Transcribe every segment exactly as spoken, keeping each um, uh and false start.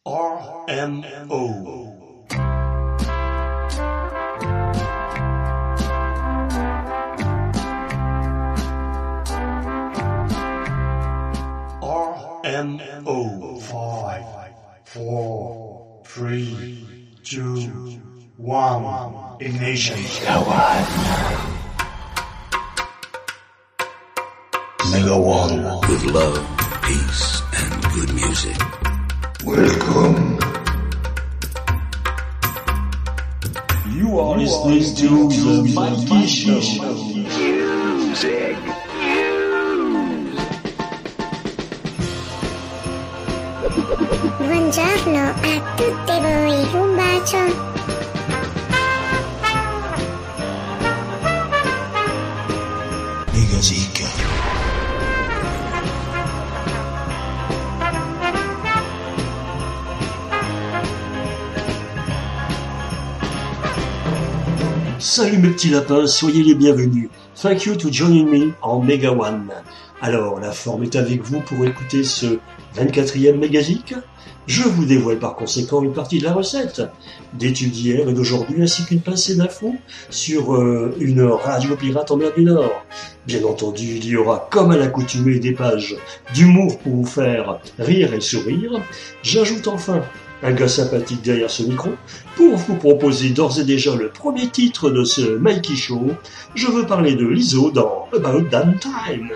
R M O. R M O. Five, four, three, two, one. Ignition. Mega One. With love, peace, and good music. Welcome. You are you listening to the Mikey Show. Music. Buongiorno a tutti voi, un bacio. Megazica. Salut mes petits lapins, soyez les bienvenus. Thank you to joining me en Mega One. Alors, la forme est avec vous pour écouter ce vingt-quatrième Megazic. Je vous dévoile par conséquent une partie de la recette, des tubes d'hier et d'aujourd'hui, ainsi qu'une pincée d'infos sur euh, une radio pirate en mer du Nord. Bien entendu, il y aura, comme à l'accoutumée, des pages d'humour pour vous faire rire et sourire. J'ajoute enfin un gars sympathique derrière ce micro, pour vous proposer d'ores et déjà le premier titre de ce Mikey Show. Je veux parler de Lizzo dans About Damn Time.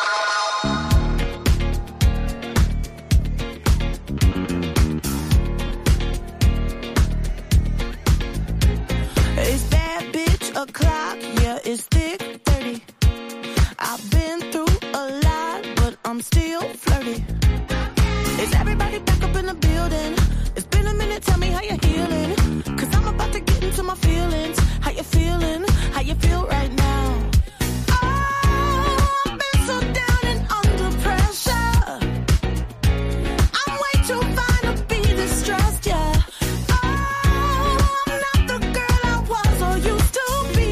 Is that bitch a clock? Yeah, it's thick thirty. I've been through a lot, but I'm still flirty. Is everybody back up in the building? It's been a minute, tell me how you're healing. Cause I'm about to get into my feelings. How you feeling? How you feel right now? Oh, I've been so down and under pressure. I'm way too fine to be distressed, yeah. Oh, I'm not the girl I was or used to be.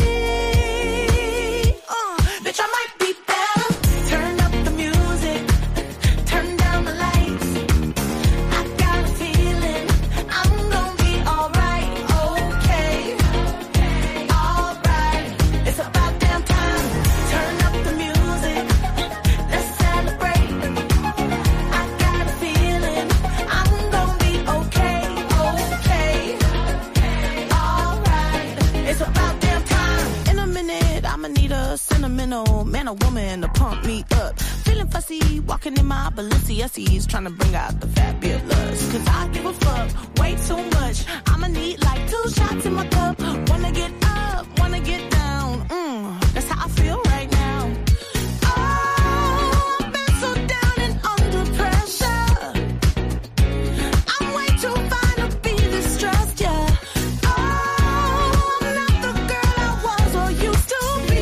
Uh, bitch, I might be better. Turn up the music. Turn down the lights. I got a feeling I'm gonna be alright, okay, alright. It's about damn time. Turn up the music. Let's celebrate. I got a feeling I'm gonna be okay, okay, alright. It's about damn time. In a minute, I'ma need a sentimental man or woman to pump me up. Feeling fussy, walking in my Balenciennes, trying to bring out the fabulous. Cause I give a fuck way too much. I'ma need like two shots in my cup. Wanna get up, wanna get down. Mm, that's how I feel right now. Oh, I've been so down and under pressure. I'm way too fine to be distressed, yeah. Oh, I'm not the girl I was or used to be.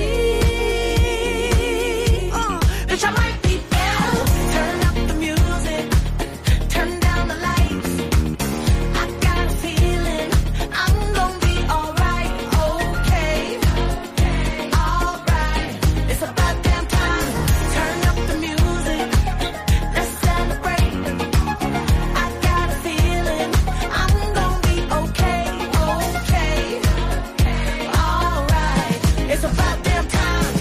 Uh, bitch, I might be better. Turn up the music. Turn down the lights. I got a feeling I'm gonna be alright, okay, alright. It's about damn time. Turn up the music. Let's celebrate. I got a feeling I'm gonna be okay, okay, alright. It's about damn time.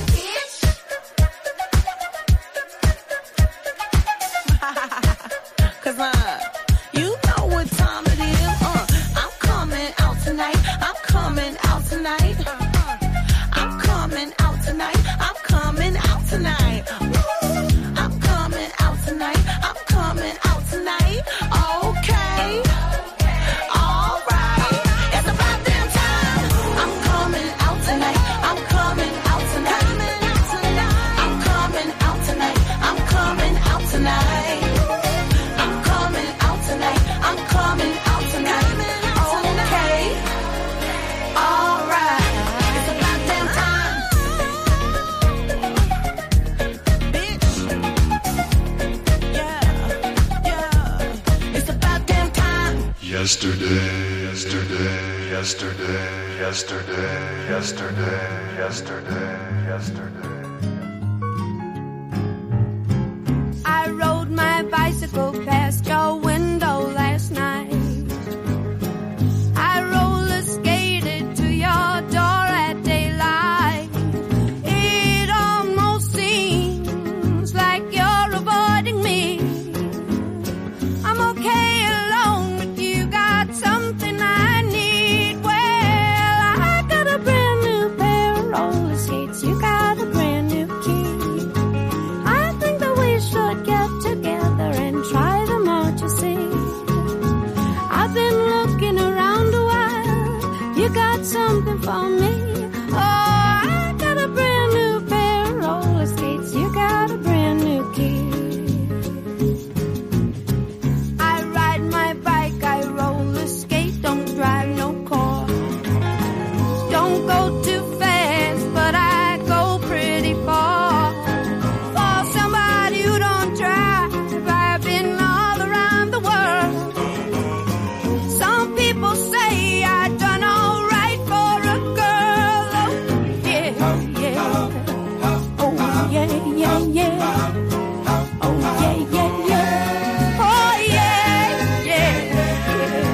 Cause uh, you know what time it is. Uh, I'm coming out tonight. I'm coming out tonight. I'm coming out tonight. I'm coming out tonight. Ooh, I'm coming out tonight. I'm coming out tonight. Okay. Alright. It's about damn time. I'm coming out tonight. I'm coming out tonight. I'm coming out tonight. I'm coming out tonight. I'm coming out tonight. I'm coming out tonight. Okay. Alright. It's about damn time. Bitch. Yeah. Yeah. It's about damn time. Yesterday, yesterday, yesterday, yesterday, yesterday, yesterday, yesterday. I rode my bicycle past your window last something for me. Oh, I got a brand new pair of roller skates. You got a brand new key. I ride my bike, I roller skate, don't drive no car. Don't go too fast, but I go pretty far. For somebody who don't drive, I've been all around the world. Some people say I done all right for a girl. Oh yeah, yeah. Oh yeah, yeah, yeah. Oh yeah, yeah, yeah. Oh yeah, yeah, yeah.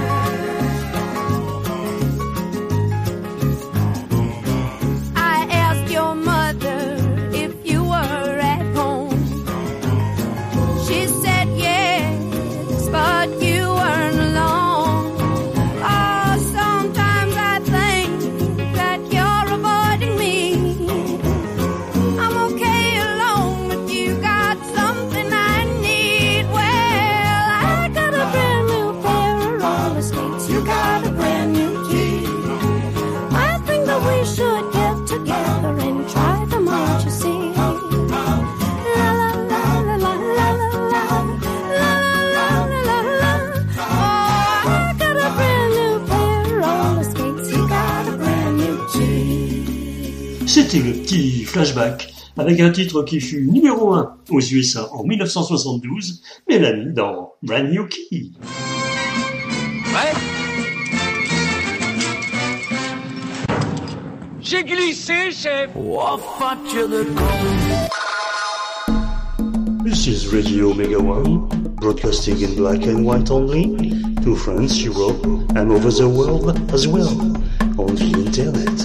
I asked your mother if you were at home. She said yes, but you weren't alone. Oh, sometimes I think that you're avoiding me. I'm okay alone if you got something I need. Well, I got a brand new pair of roller skates. You got a brand new key. I think that we should get together and try them out, you see. La la la la la la la la la la la la. Oh, I got a brand new pair of roller skates. You got a brand new key. C'était le petit flashback avec un titre qui fut numéro un aux U S A en mille neuf cent soixante-douze, Mélanie dans Brand New Key. Ouais. J'ai glissé, chef. Oh, fuck you the This is Radio Omega One, broadcasting in black and white only, to France, Europe, and over the world as well, on the internet.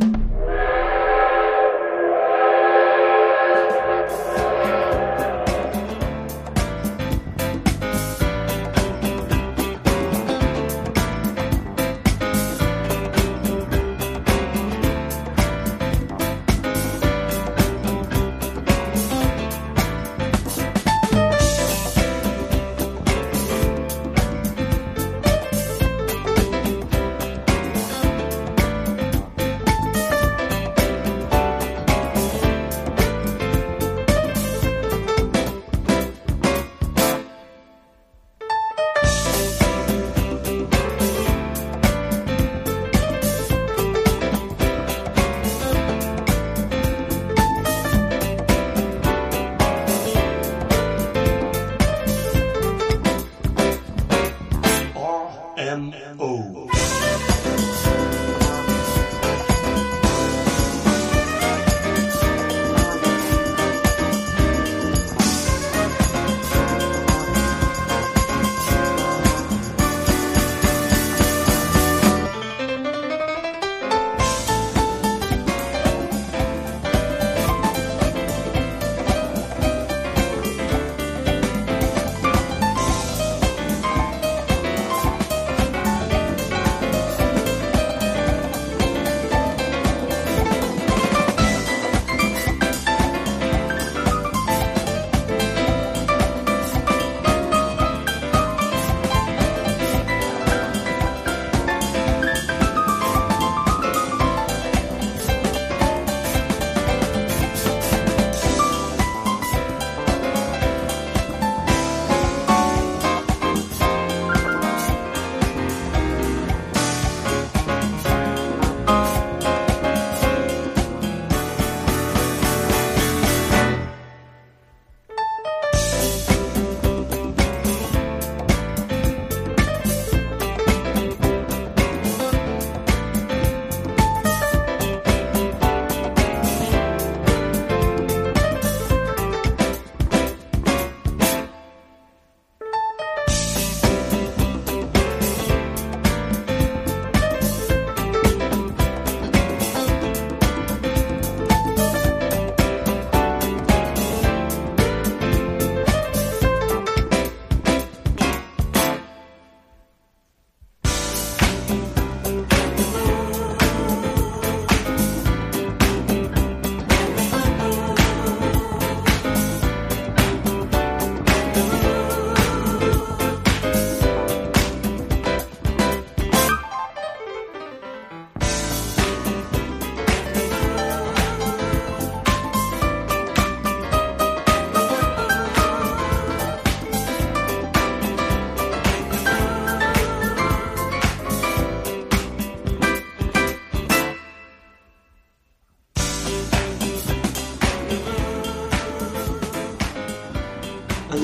M O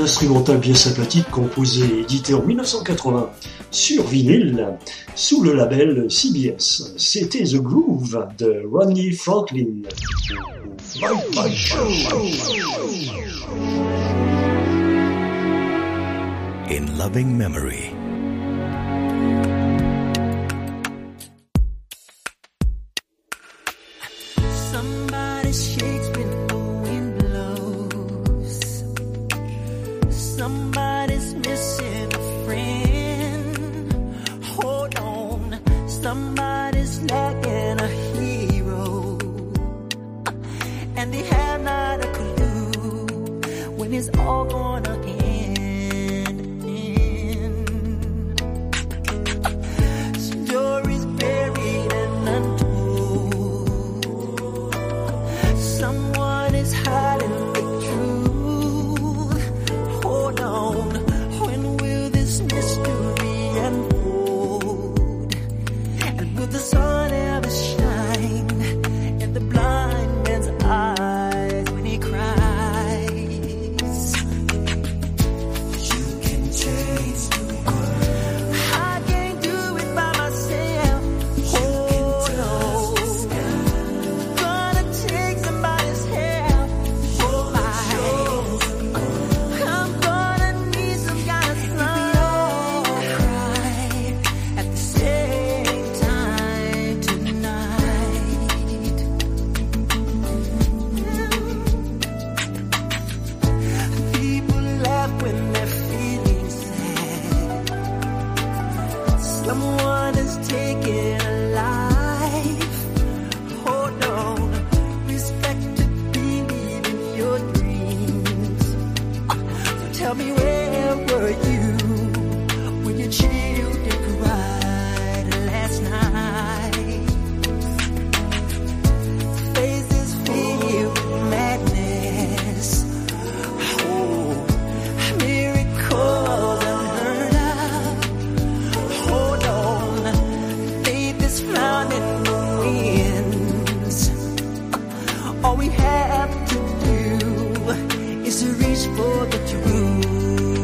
instrumental bien sympathique composé et édité en dix-neuf cent quatre-vingts sur vinyle sous le label C B S. C'était The Groove de Ronnie Franklin. Bye bye show. In loving memory. Somebody shakes when the wind blows. Somebody's missing a friend. Hold on. Somebody's lacking a hero. And they have not a clue when it's all gonna end. Stories buried and untold. Someone is hiding the truth. Hold on, when will this mystery unfold? And will the sun ever shine in the blind man's eyes when he cries? You can change the world. I can't do it by myself. Hold on. Gonna take somebody's help. Oh my. I'm gonna need some kind of sun. Cry at the same time tonight. People laugh when they're feeling sad. Someone is taken alive. Hold on, respect to believe in your dreams. So tell me, where were you when your children cried last night? Faces filled with madness. Oh, miracles unheard of. Hold on, faith is found in the winds. All we have to do is to reach for the truth.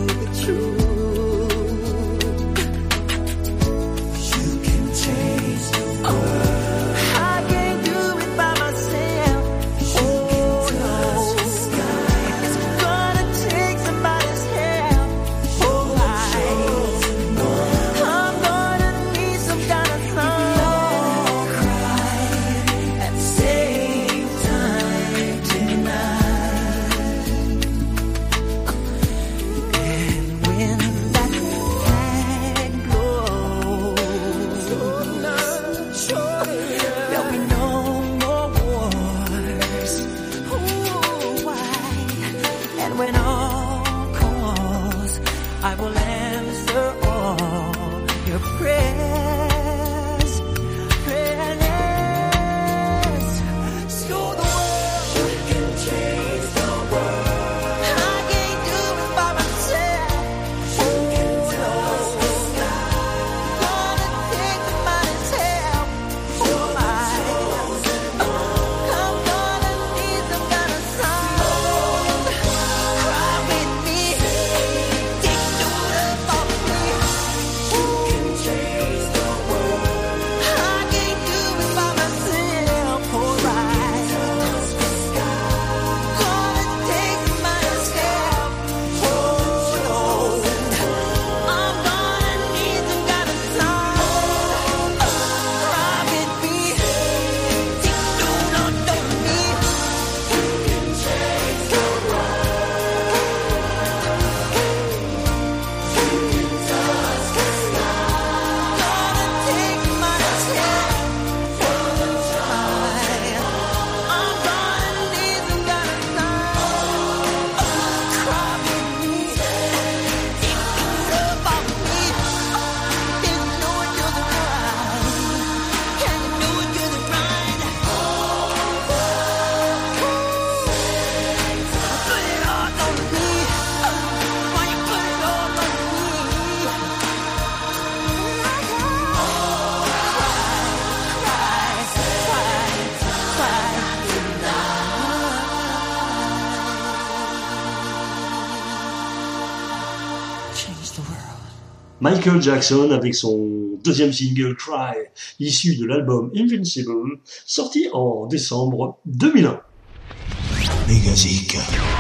Michael Jackson avec son deuxième single Cry, issu de l'album Invincible, sorti en décembre deux mille un. Megazik.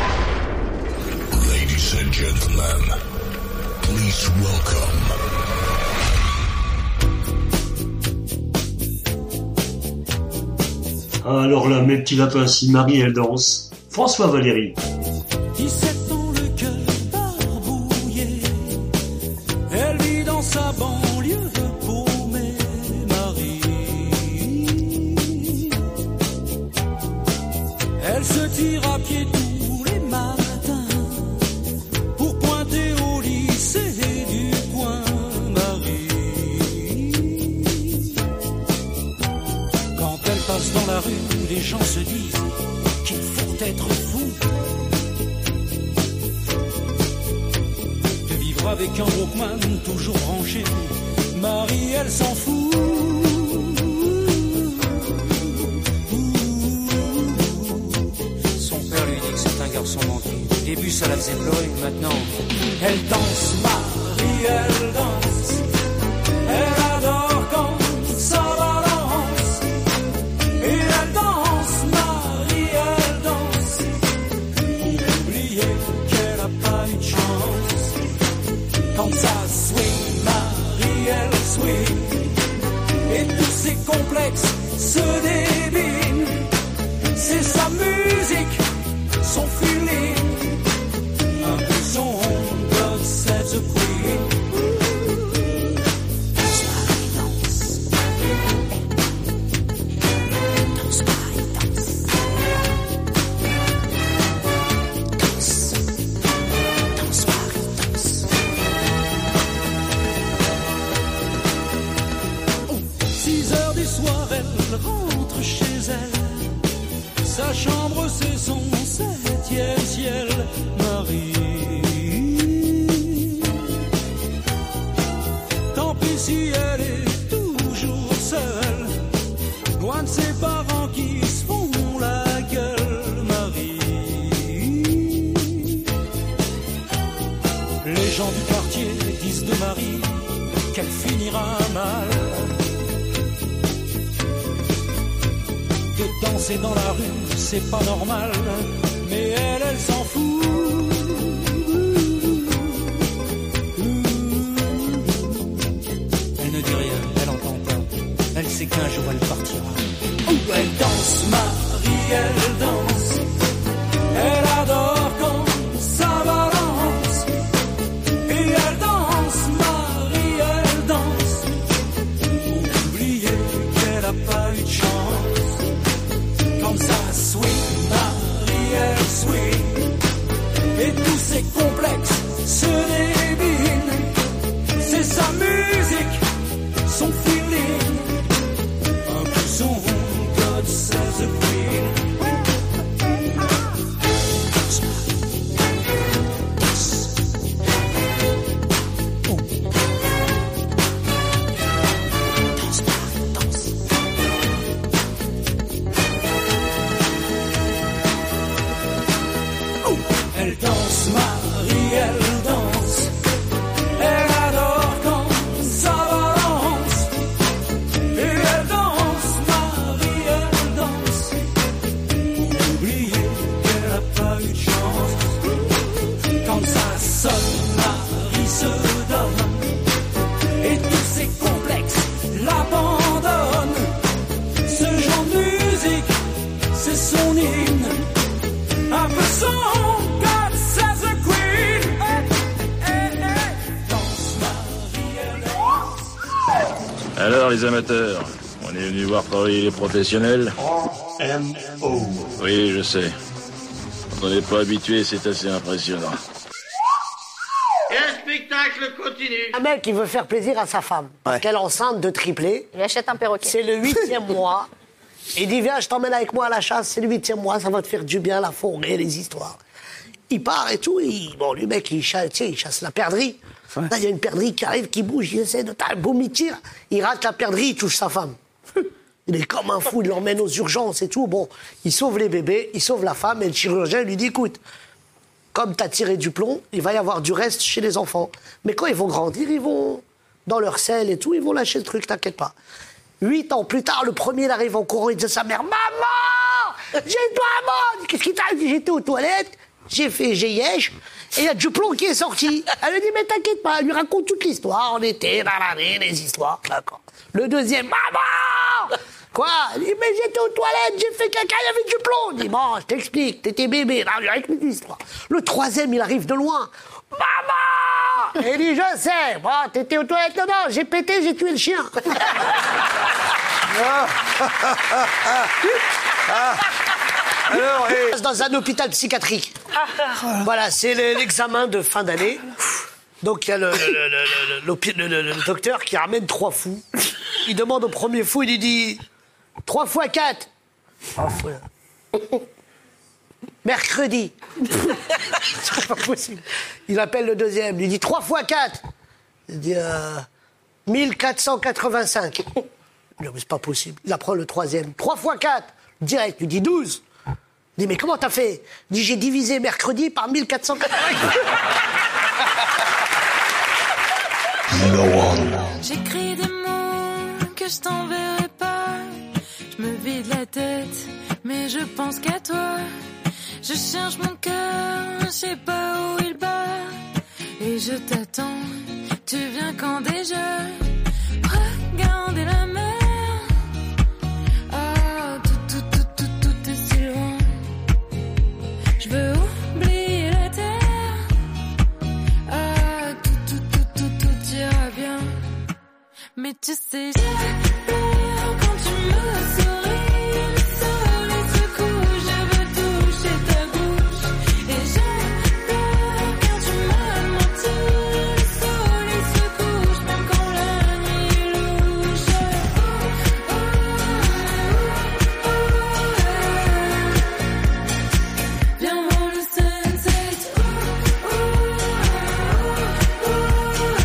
Ladies and gentlemen, please welcome. Alors là, mes petits lapins, si Marie elle danse, François Valéry. dix-sept ans, le cœur barbouillé, elle vit dans sa banlieue paumée, Marie. Elle se tire à pied tous les matins pour pointer au lycée du coin, Marie. Quand elle passe dans la rue, les gens se disent qu'il faut être fou de vivre avec un Walkman toujours branché. Marie, elle s'en fout. Son père lui dit que c'est un garçon manqué. Au début, ça la faisait pleurer. Maintenant, elle danse, Marie, elle danse. Elle adore quand ça balance. Et elle danse, Marie, elle danse. Oubliez qu'elle a pas eu de chance. Quand ça swing, Marie, elle swing. Et tous ses complexes se débinent. C'est sa musique, son feeling. Un peu son God save the Queen. Danse, Marie, danse. Danse, Marie, danse. Danse. Danse, Marie, danse. Six heures du soir, elle rentre chez elle. Sa chambre, c'est son septième ciel, Marie. Tant pis si elle est toujours seule, loin de ses parents qui se font la gueule, Marie. Les gens du quartier disent de Marie qu'elle finira mal. De danser dans la rue, c'est pas normal, mais elle, elle s'en fout. Elle ne dit rien, elle entend pas. Elle sait qu'un jour elle partira. Oh, elle danse, Marie, elle danse. Elle adore quand ça balance. Et elle danse, Marie, elle danse. Oubliez qu'elle a pas eu de chance. Comme ça swing, Marie, elle swing. Et tous ses complexes se débinent. C'est sa musique, son feeling. Un peu son God save the Queen. Danse, Marie, danse. Oh. Elle danse, Marie, elle danse. Elle adore quand ça balance. Et elle danse, Marie, elle danse. Oubliez qu'elle a pas eu de chance. Quand ça sonne, Marie se donne. Et tous ses complexes l'abandonnent. Ce genre de musique, c'est son hymne. Un peu son God save the Queen. Hey, hey, hey. Danse, Marie, elle danse. Alors les amateurs, on est venu voir travailler les professionnels. M O Oui, je sais. Quand on n'est pas habitué, c'est assez impressionnant. Et le spectacle continue. Un mec qui veut faire plaisir à sa femme, parce qu'elle est enceinte de triplé. Il achète un perroquet. C'est le huitième mois. Il dit, viens, je t'emmène avec moi à la chasse, c'est le huitième mois, ça va te faire du bien, la forêt, les histoires. Il part et tout, et bon, le mec, il chasse, tu sais, il chasse la perdrix. Ouais. Là, il y a une perdrix qui arrive, qui bouge, il essaie de... T'as un boum, il tire, il rate la perdrix, il touche sa femme. Il est comme un fou, il l'emmène aux urgences et tout. Bon, il sauve les bébés, il sauve la femme, et le chirurgien lui dit, écoute, comme t'as tiré du plomb, il va y avoir du reste chez les enfants. Mais quand ils vont grandir, ils vont, dans leur selle et tout, ils vont lâcher le truc, t'inquiète pas. Huit ans plus tard, le premier, il arrive en courant, il dit à sa mère, « Maman, j'ai toi à Qu'est-ce qui t'arrive? J'étais aux toilettes, j'ai fait G-Yesh, et il y a du plomb qui est sorti. » Elle lui dit, mais t'inquiète pas, elle lui raconte toute l'histoire, on était dans l'année, les histoires, d'accord. Le deuxième, maman! Quoi? Elle dit, mais j'étais aux toilettes, j'ai fait caca, il y avait du plomb. Il dit, bon, je t'explique, t'étais bébé, là, lui raconte l'histoire. Le troisième, il arrive de loin. Maman! Et il dit, je sais, bon, t'étais aux toilettes, non, non, j'ai pété, j'ai tué le chien. Alors, et... Dans un hôpital psychiatrique. Voilà, c'est le, l'examen de fin d'année. Donc il y a le, le, le, le, le, le, le docteur qui ramène trois fous. Il demande au premier fou, il lui dit trois fois quatre. Trois fois. Mercredi. C'est pas possible. Il appelle le deuxième, il lui dit trois fois quatre. Il dit euh, mille quatre cent quatre-vingt-cinq. Il dit mais c'est pas possible. Il apprend le troisième. trois fois quatre. Direct, il lui dit douze. Il dit mais comment t'as fait? Il dit j'ai divisé mercredi par mille quatre cent quatre-vingt-cinq. J'écris des mots que je t'enverrai pas. Je me vide la tête, mais je pense qu'à toi. Je cherche mon cœur, je sais pas où il bat. Et je t'attends, tu viens quand déjà? Regardez la mer. Ah, tout, tout, tout, tout, tout est si loin. Je veux oublier la terre. Ah, tout, tout, tout, tout, tout ira bien. Mais tu sais, j'ai peur quand tu me souris. Le soleil se couche, je veux toucher ta bouche. Et j'ai peur quand tu m'as menti. Le soleil se couche, même quand la nuit est louche. Oh, oh, oh, oh, oh. Viens voir le sunset. Oh, oh, oh, oh, oh.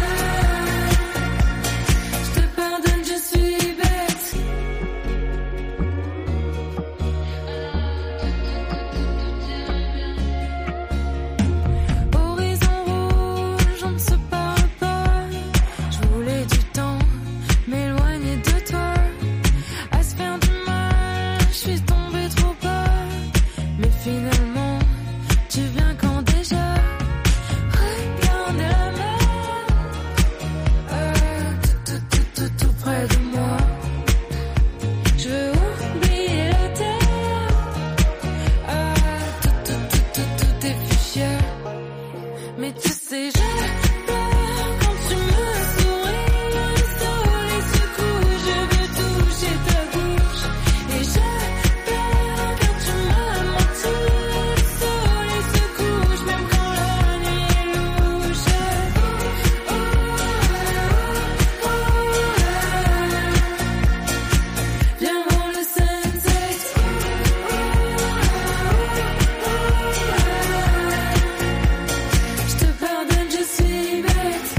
Je te pardonne, je suis bête. Horizon rouge, on ne se parle pas. Je voulais du temps, m'éloigner de toi. À se faire du mal, je suis tombée trop bas. Mais finalement, tu viens quand déjà? Regardez la mer. Euh, tout, tout, tout, tout, tout près de moi. Je veux oublier la terre. Ah, tout, tout, tout, tout, tout est fuchsia. Mais tu sais, j'ai peur quand tu me souris. Le soleil se couche, je veux toucher ta bouche. Et j'ai peur quand tu m'as menti. Le soleil se couche, même quand la nuit est louche. Oh, oh, oh, oh. Viens voir le sunset. Oh, oh, oh, oh. Je te pardonne, je suis bête.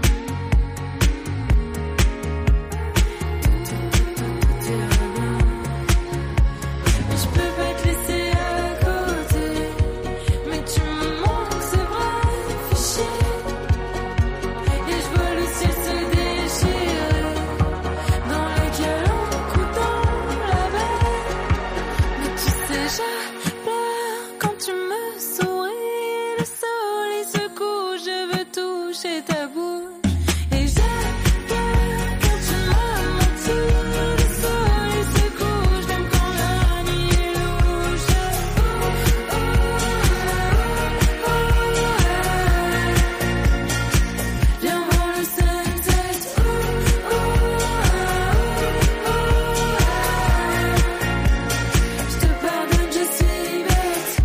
Mais je peux pas te laisser à côté. Mais tu me manques, c'est vrai, fichier. Et je vois le ciel se déchirer. Dans les calanques dans la baie. Mais tu sais, j'ai peur quand tu me souris. Le soleil se couche, je veux toucher ta bouche. Et j'ai peur quand tu m'as menti. Le soleil se couche, même quand la nuit est louche. Oh, oh, oh, oh. Viens voir le sunset. Oh, oh, oh, oh. Je te pardonne, je suis bête.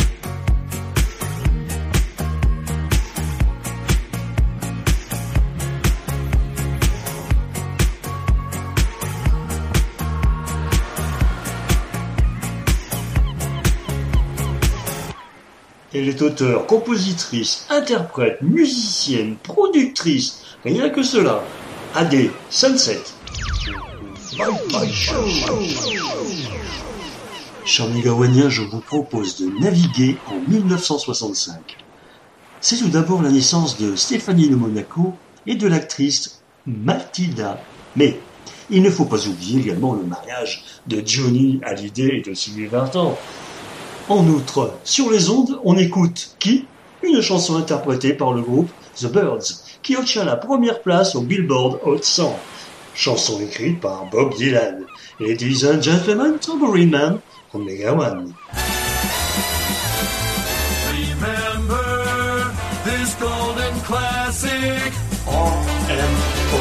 Elle est auteure, compositrice, interprète, musicienne, productrice, rien que cela. A D, Sunset. Bye bye show. Chers Mégawaniens, je vous propose de naviguer en mille neuf cent soixante-cinq. C'est tout d'abord la naissance de Stéphanie de Monaco et de l'actrice Mathilda. Mais il ne faut pas oublier également le mariage de Johnny Hallyday et de Sylvie Vartan. En outre, sur les ondes, on écoute qui ? Une chanson interprétée par le groupe The Byrds, qui obtient la première place au Billboard Hot cent. Chanson écrite par Bob Dylan. Ladies and gentlemen, Tambourine Man on Mega One. Remember this golden classic. R M O.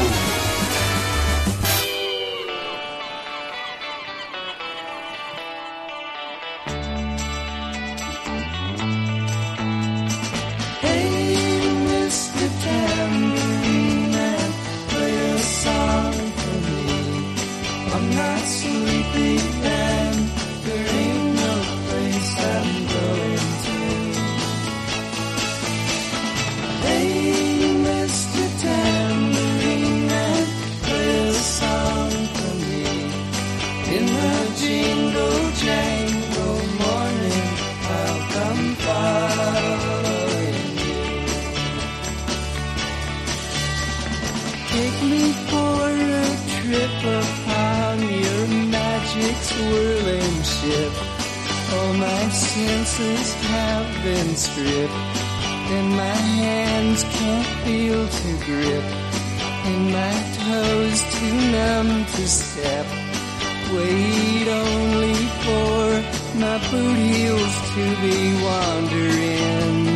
Swirling ship, all my senses have been stripped, and my hands can't feel to grip, and my toes too numb to step. Wait only for my boot heels to be wandering.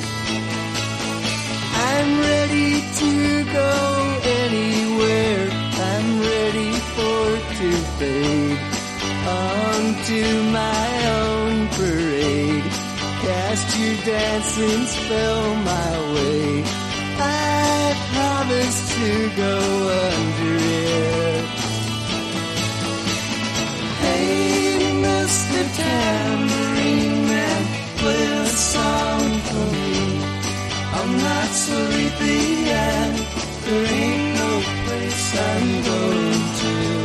I'm ready to go anywhere, I'm ready for to fade onto my own parade. Cast your dancing spell my way. I promise to go under it. Hey, Mister Tambourine Man, play a song for me. I'm not sleepy and there ain't no place I'm going to.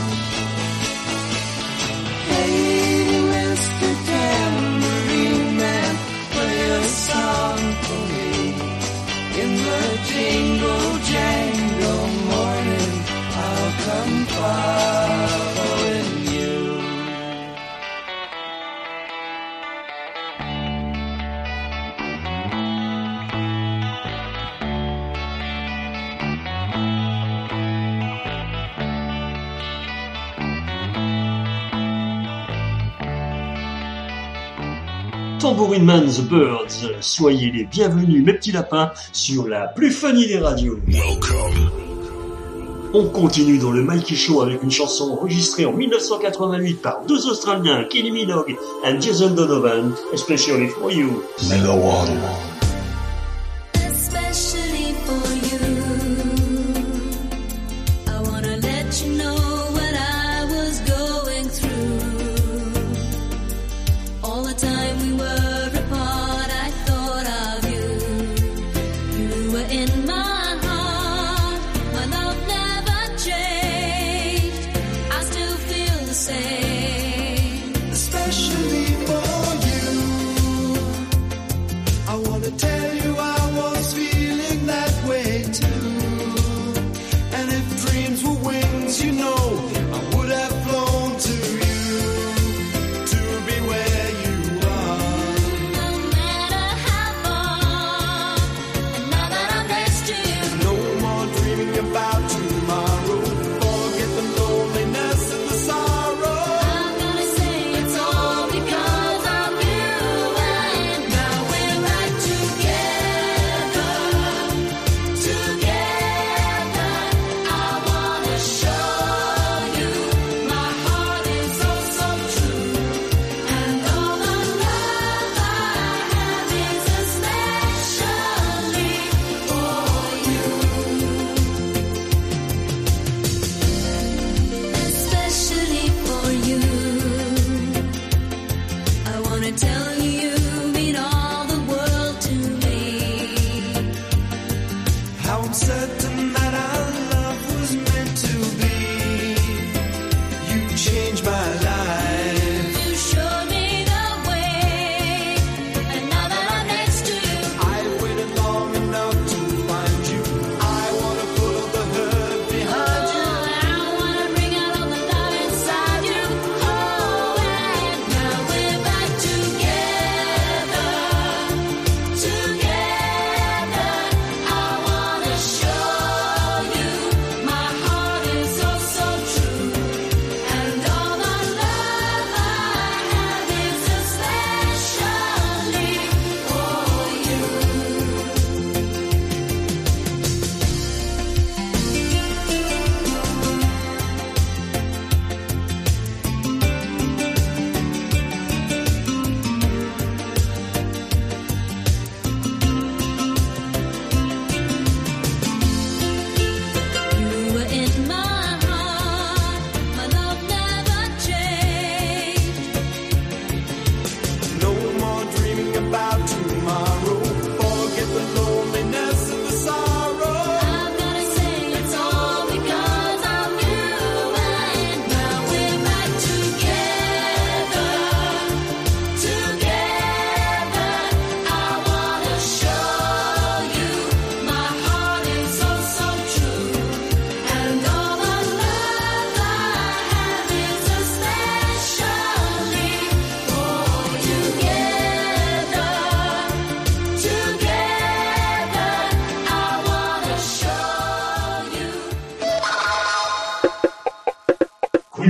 Hey, Mister Tambourine Man, play a song for me. In the jingle jangle morning, I'll come following you. Tambourine Man, The Byrds, soyez les bienvenus mes petits lapins sur la plus funny des radios. Welcome. On continue dans le Mikey Show avec une chanson enregistrée en mille neuf cent quatre-vingt-huit par deux Australiens, Kenny Minogue et Jason Donovan, especially for you. Mega One. Especially for you, I wanna let you know what I was going through. All the time we were apart, I thought of you. You were in my heart, my love never changed. I still feel the same. Especially for you, I wanna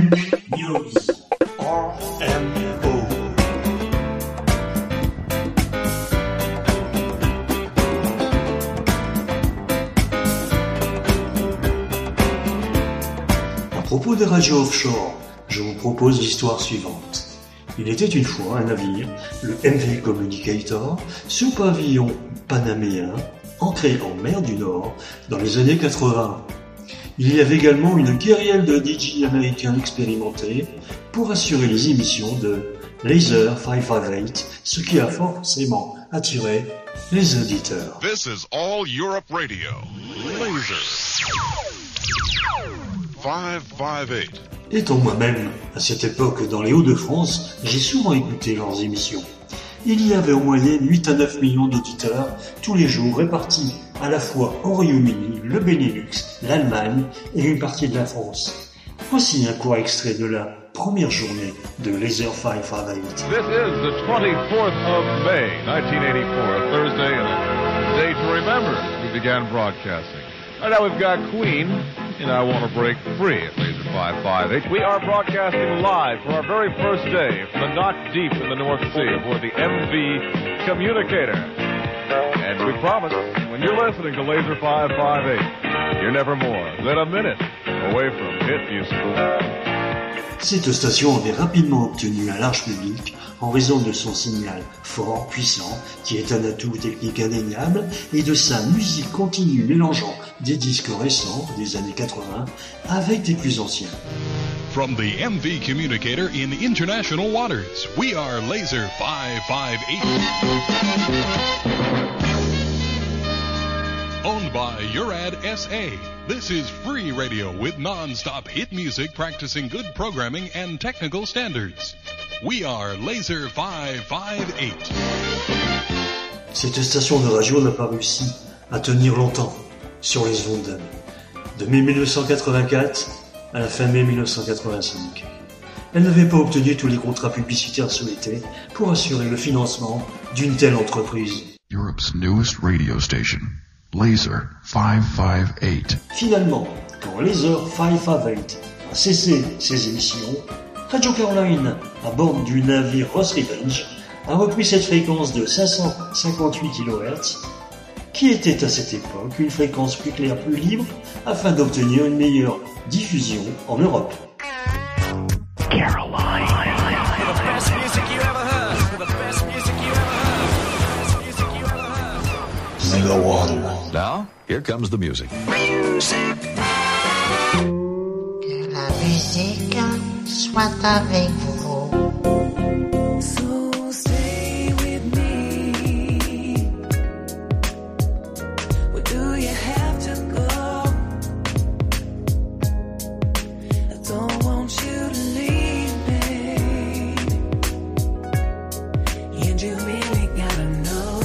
News, R M O. À propos des radios offshore, je vous propose l'histoire suivante. Il était une fois un navire, le M V Communicator, sous pavillon panaméen, ancré en mer du Nord dans les années quatre-vingts. Il y avait également une kyrielle de D J américains expérimentés pour assurer les émissions de Laser cinq cent cinquante-huit, ce qui a forcément attiré les auditeurs. This is All Europe Radio. Laser cinq cent cinquante-huit. Étant moi-même, à cette époque, dans les Hauts-de-France, j'ai souvent écouté leurs émissions. Il y avait en moyenne huit à neuf millions d'auditeurs tous les jours répartis à la fois au Royaume-Uni, le Benelux, l'Allemagne et une partie de la France. Voici un court extrait de la première journée de Laser cinq cent cinquante-huit. This is the twenty-fourth of May, nineteen eighty-four, a Thursday and a day to remember. We began broadcasting. And now we've got Queen, and I Want to Break Free at Laser five five eight. We are broadcasting live for our very first day from the Knot Deep in the North Sea aboard the M V Communicator. And we promise, when you're listening to Laser five five eight, you're never more than a minute away from hit music. Cette station avait rapidement obtenu un large public en raison de son signal fort, puissant, qui est un atout technique indéniable, et de sa musique continue mélangeant des disques récents des années quatre-vingts avec des plus anciens. From the M V Communicator in international waters, we are Laser five five eight. Owned by Urad S A. This is free radio with non-stop hit music practicing good programming and technical standards. We are Laser five five eight. Cette station de radio n'a pas réussi à tenir longtemps sur les ondes de mai mille neuf cent quatre-vingt-quatre à la fin mai mille neuf cent quatre-vingt-cinq. Elle n'avait pas obtenu tous les contrats publicitaires souhaités pour assurer le financement d'une telle entreprise. Europe's newest radio station, Laser five five eight. Finalement, quand Laser cinq cent cinquante-huit a cessé ses émissions, Radio Caroline, à bord du navire Ross Revenge, a repris cette fréquence de cinq cent cinquante-huit kilohertz, qui était à cette époque une fréquence plus claire, plus libre, afin d'obtenir une meilleure diffusion en Europe. Caroline. Mega One. Now, here comes the music. Music. Que la musique soit avec vous. So stay with me. Where do you have to go? I don't want you to leave me. And you really gotta know.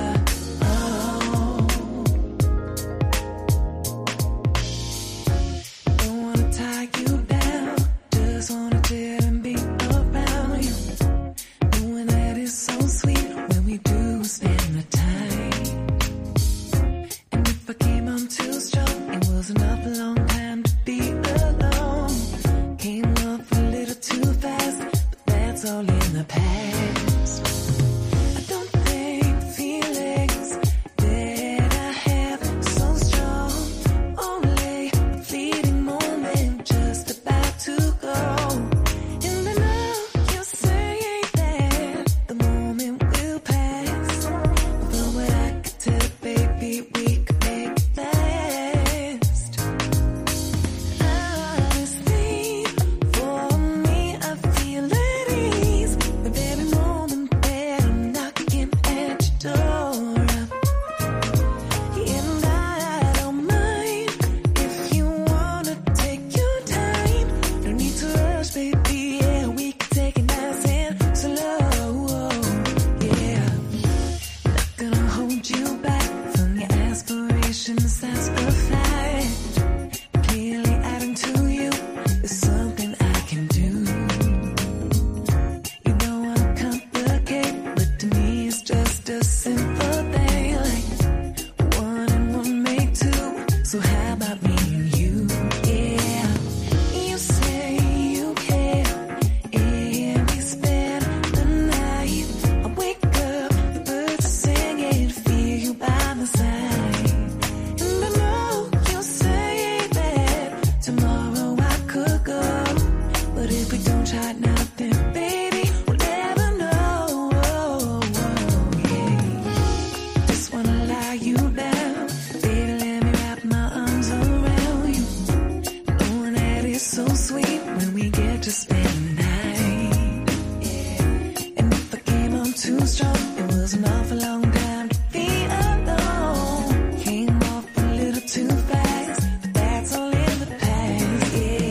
Oh. Don't wanna tie you down. Just wanna chill and be to spend the night. And if I came on too strong, it was an awful long time to be alone. Came off a little too fast, but that's all in the past, yeah.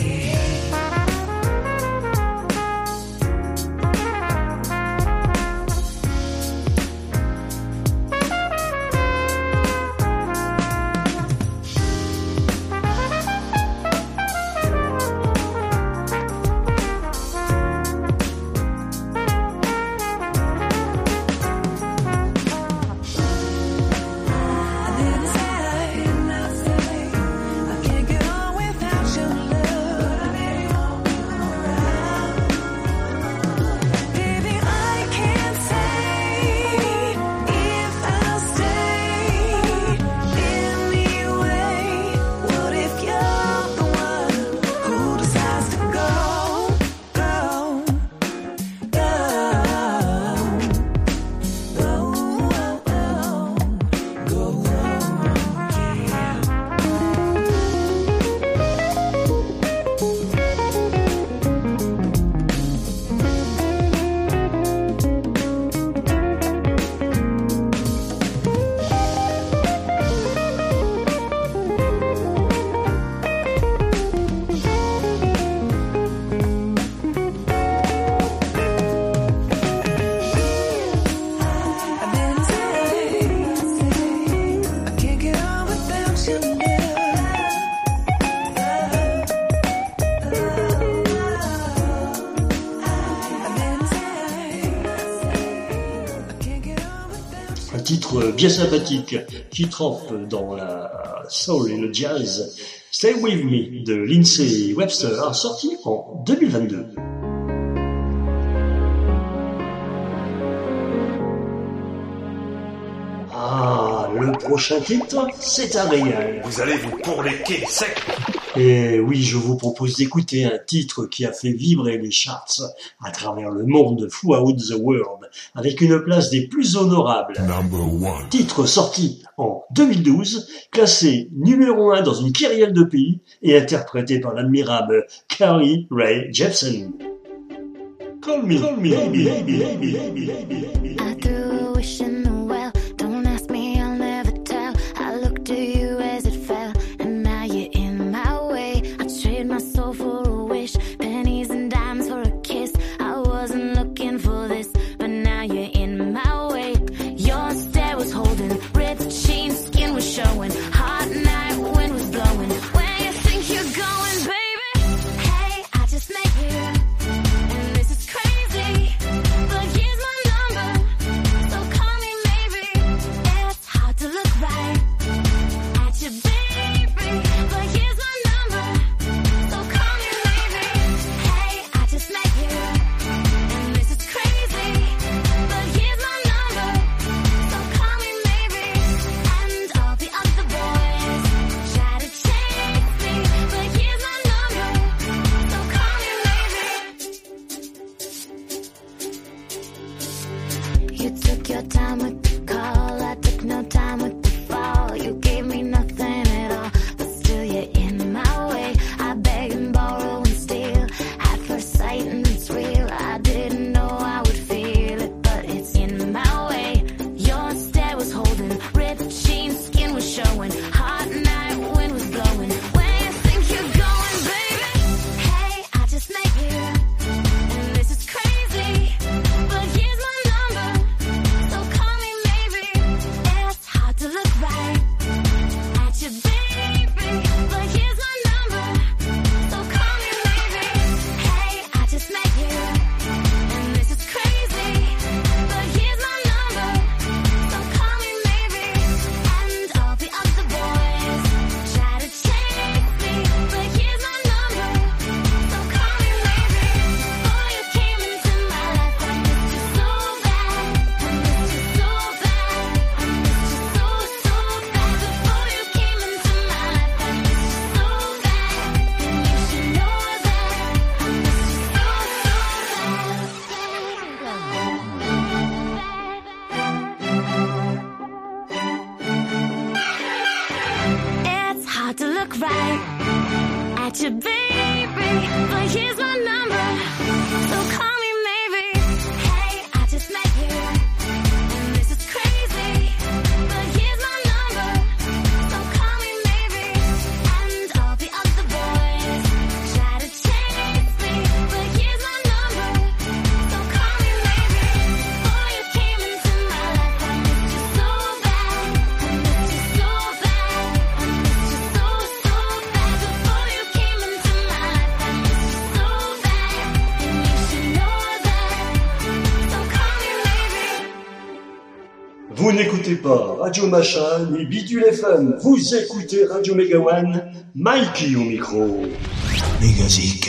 Titre bien sympathique qui trempe dans la soul et le jazz, Stay With Me de Lindsay Webster, sorti en deux mille vingt-deux. Ah, le prochain titre, c'est un régal. Vous allez vous pourléquer sec. Et oui, je vous propose d'écouter un titre qui a fait vibrer les charts à travers le monde, throughout the world, avec une place des plus honorables. Number one. Titre sorti en deux mille douze, classé numéro un dans une kyrielle de pays et interprété par l'admirable Carly Rae Jepsen. Call me, call me, baby, baby, baby, baby, baby. I threw a wish in the well. Don't ask me, I'll never tell. I looked at you as it fell, and now you're in my way. I trade my soul for a wish, pennies and dimes for a kiss. I wasn't looking for this, but now you're in my way. Your stare was holding, ripped jeans, skin was showing. Hot night, wind was blowing. Where you think you're going, baby? Hey, I just met you. To look right at you, baby, but here's my number. n'écoutez pas Radio Machin ni Bidule F M, vous écoutez Radio Megawan, Mikey au micro. Megazik.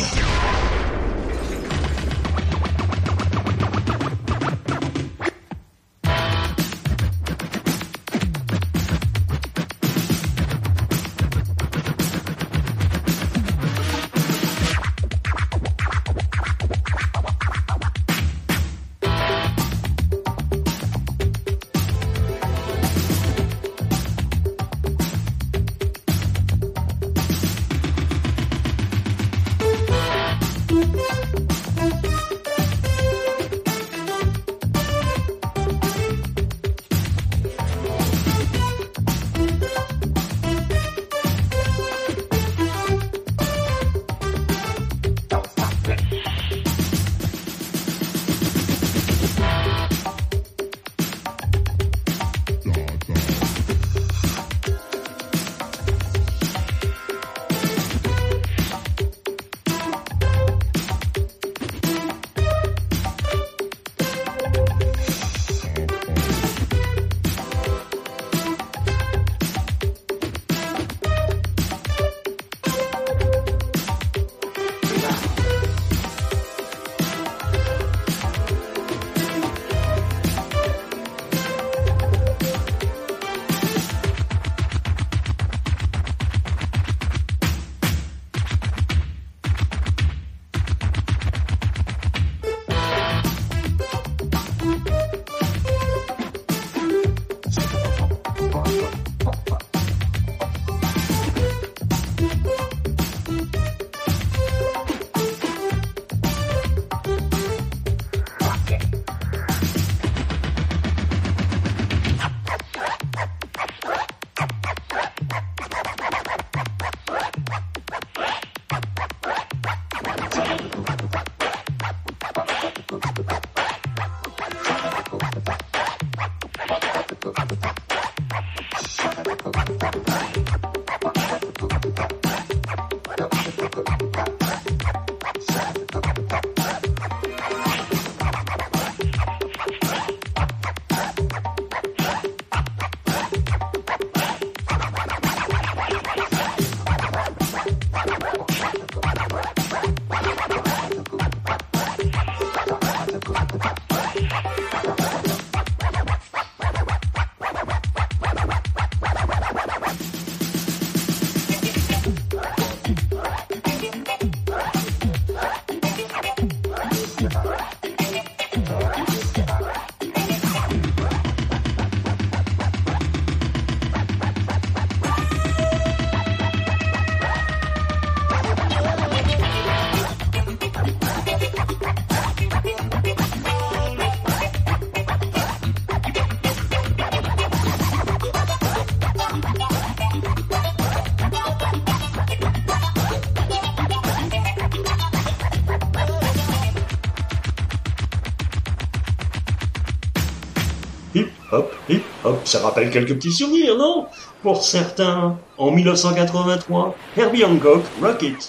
Hop, hip, hop, ça rappelle quelques petits souvenirs, non? Pour certains, en mille neuf cent quatre-vingt-trois, Herbie Hancock, Rock It.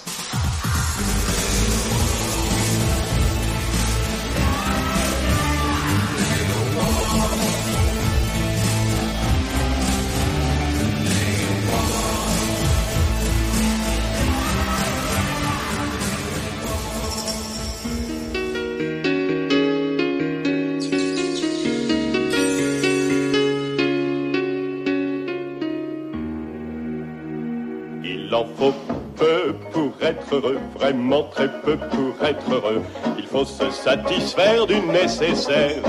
Il en faut peu pour être heureux, vraiment très peu pour être heureux. Il faut se satisfaire du nécessaire.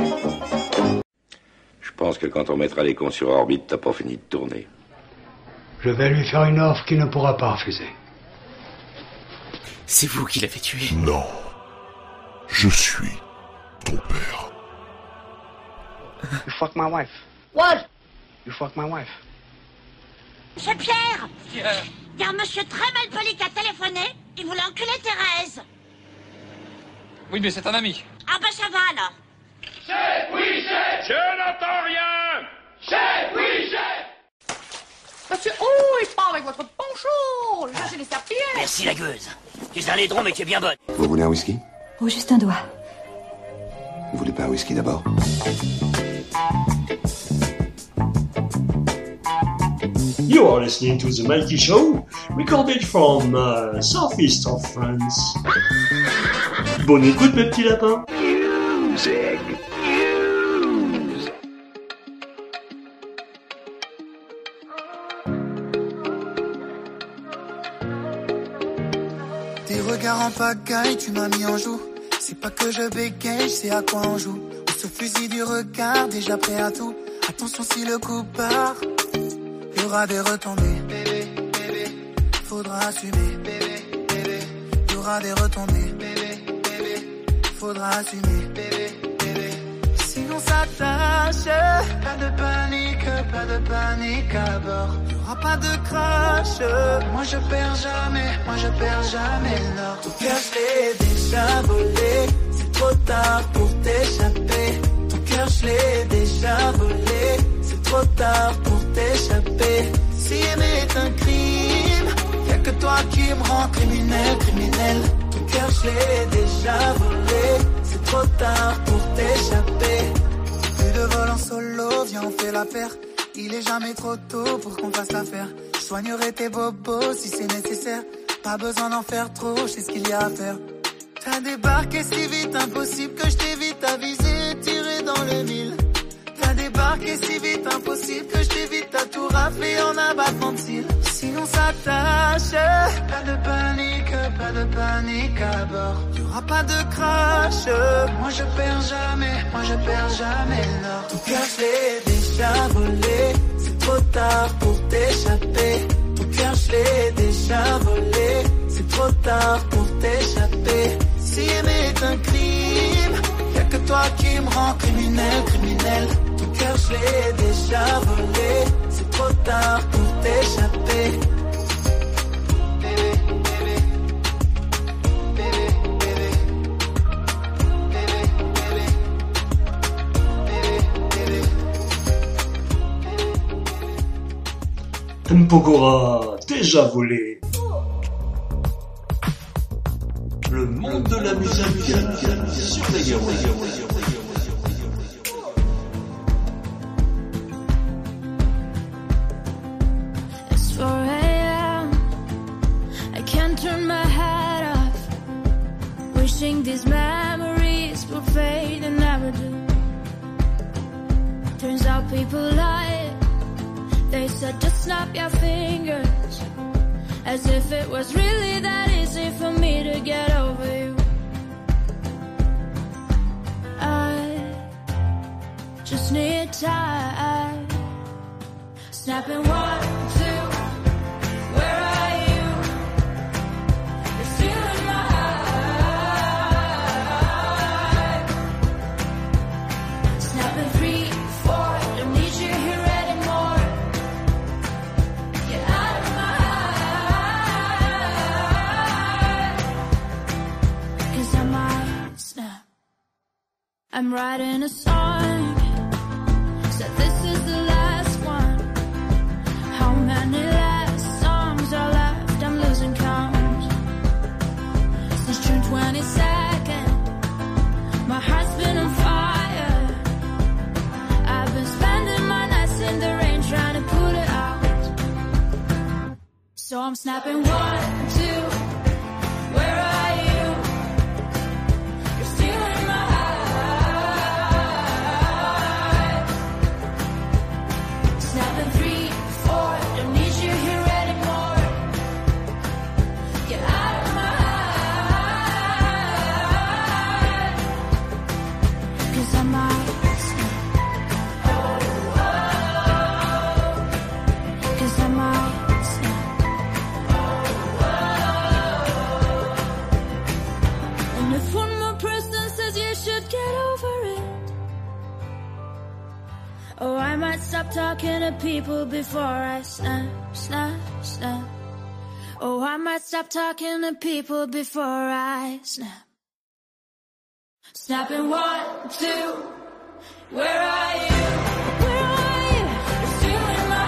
Je pense que quand on mettra les cons sur orbite, t'as pas fini de tourner. Je vais lui faire une offre qu'il ne pourra pas refuser. C'est vous qui l'avez tué? Non. Je suis ton père. You fuck my wife. What? You fuck my wife. Monsieur Pierre, Pierre. Il y a un monsieur très mal poli qui a téléphoné. Il voulait enculer Thérèse. Oui, mais c'est un ami. Ah ben ça va alors. Chef, oui, chef. Je n'entends rien. Chef, oui, chef. Monsieur, oh, il part avec votre poncho. Là, j'ai les serpillères. Merci la gueuse. Tu es un laidron, mais tu es bien bonne. Vous voulez un whisky? Oh, juste un doigt. Vous voulez pas un whisky d'abord? You are listening to The Mikey Show, recorded from uh, southeast of France. Bonne écoute, mes petits lapins. Music. Tes regards en pagaille, tu m'as mis en joue. C'est pas que je bégaye, je sais à quoi on joue. On se fusille du regard, déjà prêt à tout. Attention si le coup part, il y aura des retombées. Bébé, bébé, faudra assumer. Bébé, bébé, il y aura des retombées. Bébé, bébé, faudra assumer. Bébé, bébé, si on s'attache, pas de panique, pas de panique à bord. Il y aura pas de crash. Moi je perds jamais, moi je perds jamais le nord. Ton cœur je l'ai déjà volé, c'est trop tard pour t'échapper. Ton cœur je l'ai déjà volé, c'est trop tard pour t'échapper. Si aimer est un crime, y'a que toi qui me rend criminel, criminel. Ton cœur je l'ai déjà volé, c'est trop tard pour t'échapper. Plus de vol en solo, viens on fait la paire. Il est jamais trop tôt pour qu'on fasse l'affaire. Je soignerai tes bobos si c'est nécessaire. Pas besoin d'en faire trop, je sais ce qu'il y a à faire. T'as débarqué si vite, impossible que je t'évite à viser et tirer dans le mille. T'as débarqué si vite, impossible que je t'évite à tout rafler en abattement de cils. Si on s'attache, pas de panique, pas de panique à bord. Y aura pas de crash, moi je perds jamais, moi je perds jamais le nord. Ton cœur je l'ai déjà volé, c'est trop tard pour t'échapper. Ton cœur je l'ai déjà volé, c'est trop tard pour t'échapper. Si aimer est un crime, y'a que toi qui me rend criminel, criminel. Ton cœur je l'ai déjà volé, c'est trop tard pour t'échapper. Bébé, bébé, bébé, bébé, bébé, bébé, bébé. Mpokora, déjà volé. Le monde de la musique sur Megawatt. It's four a.m. I can't turn my head off. Wishing these memories will fade and never do. Turns out people lie. They said just snap your fingers, as if it was really that easy for me to get over you. I just need time. Snapping one, two, where are you? You're still in my eyes. Snapping three, four, don't need you here anymore. Get out of my eyes. Cause I might snap. I'm writing a song, said this is the last one. How many last songs are left? I'm losing count. Since June twenty-second, my heart's been on fire. I've been spending my nights in the rain trying to put it out. So I'm snapping one, two, where are you? You're still in my eyes. Snapping three, four, don't need you here anymore. Get out of my eyes. Cause I might snap. Oh, oh. Cause I might snap. Oh, oh. And if one more person says you should get over it, oh, I might stop talking to people before I snap, snap, snap. Oh, I might stop talking to people before I snap. Snapping one, two, where are you? Where are you? You're still in my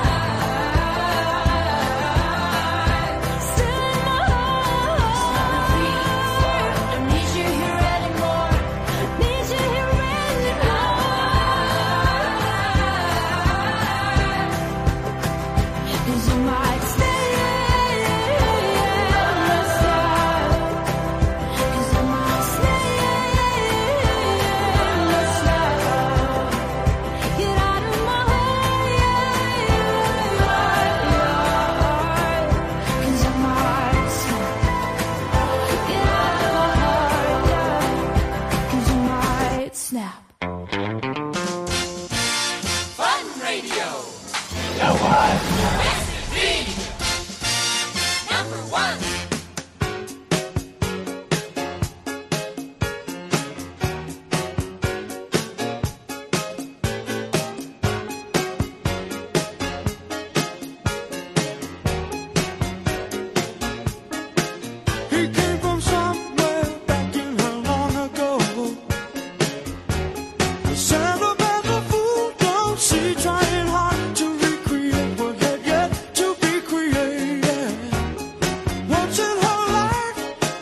eyes. Still in my eyes. Three, four, don't need you here anymore. Need you here anymore. Cause I'm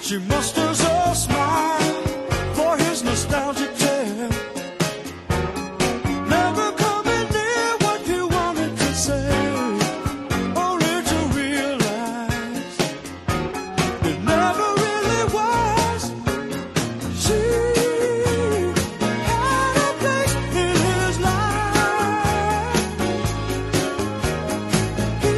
She musters a smile for his nostalgic tale. Never coming near what he wanted to say, only to realize it never really was. She had a place in his life. He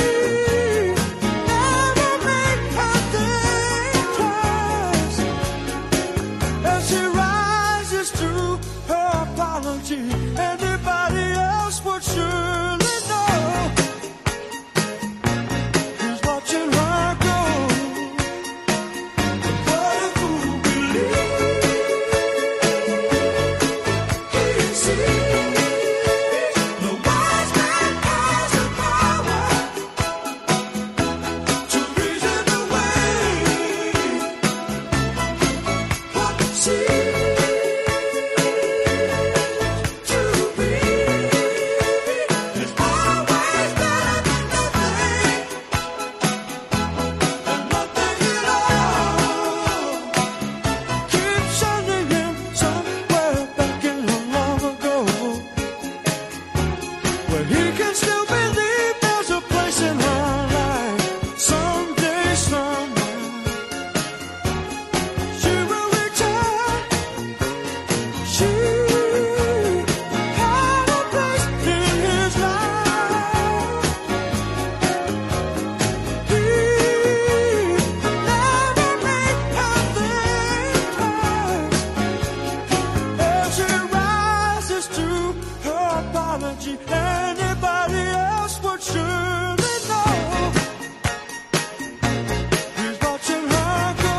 never made her think twice. As she rises to her apology, anybody else would surely know. He's watching her go. What a fool believes he sees. The wise man has the power to reason away what seems to be. It's always better than nothing, and nothing at all. Keep sending him somewhere back in long ago, where he can still believe there's a place in her life. Someday, somewhere, she will return. She had a place in his life. He never made her think twice. As she rises to her apology, anybody else would surely know. He's watching her go.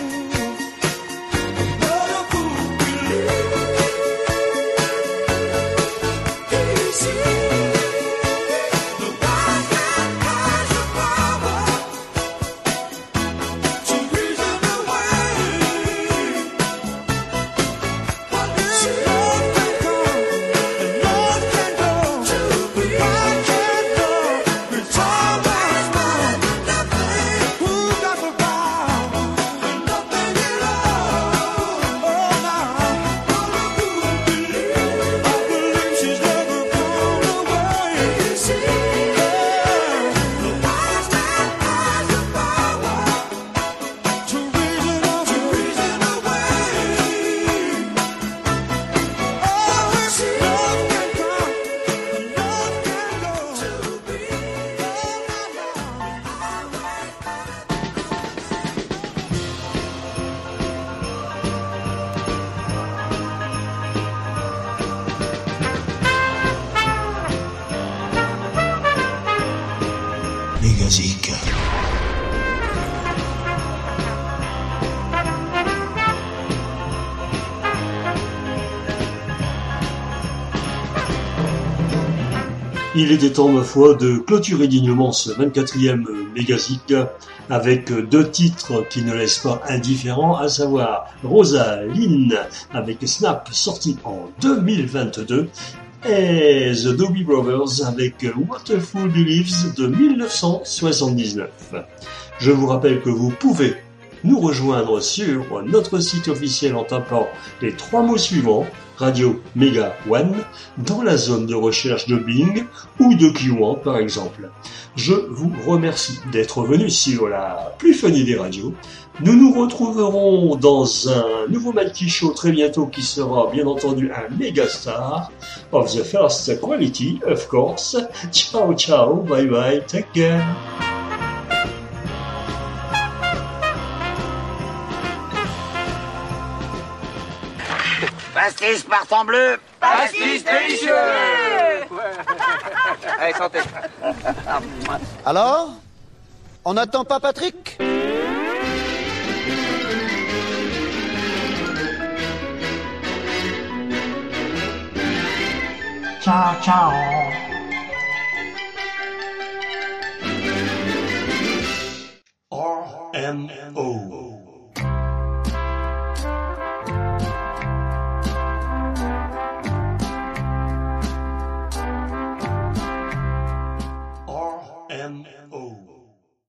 What a fool believes he sees. The wise man has the power to reason away what is love can come and love can go. The right can go. It's always one. Who got the power and nothing at all? Oh, now what a fool believes. I believe she's never gone away. You see, the wise man has the power to reason away. To reason away. Oh, it's love can come and love can go. To be Mégazique. Il était temps, ma foi, de clôturer dignement ce vingt-quatrième Mégazique avec deux titres qui ne laissent pas indifférents, à savoir Rosaline avec Snap, sorti en deux mille vingt-deux, et The Doobie Brothers avec What a Fool Believes de mille neuf cent soixante-dix-neuf. Je vous rappelle que vous pouvez nous rejoindre sur notre site officiel en tapant les trois mots suivants, Radio Mega One, dans la zone de recherche de Bing ou de Q un par exemple. Je vous remercie d'être venu sur la plus funny des radios. Nous nous retrouverons dans un nouveau Malky Show très bientôt qui sera bien entendu un méga star of the first quality, of course. Ciao ciao, bye bye, take care. Pastis partant bleu. Pastis délicieux. Allez, santé. Alors, on n'attend pas Patrick? Ciao, ciao. R M O